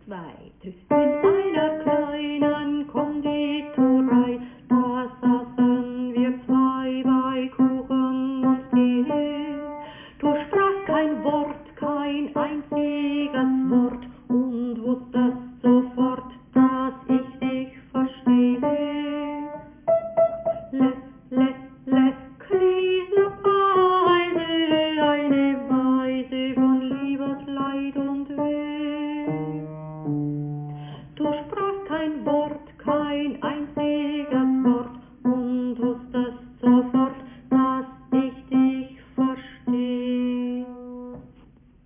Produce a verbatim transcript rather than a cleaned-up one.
zwei, drei. In einer kleinen Konditorei, da saßen wir zwei bei Kuchen und Tee. Du sprachst kein Wort, kein einziges Wort und wusstest sofort, dass ich dich verstehe. Le, le, le, Krise, Weise, eine Weise von Liebesleid und Weh. Du sprachst kein Wort, kein einziges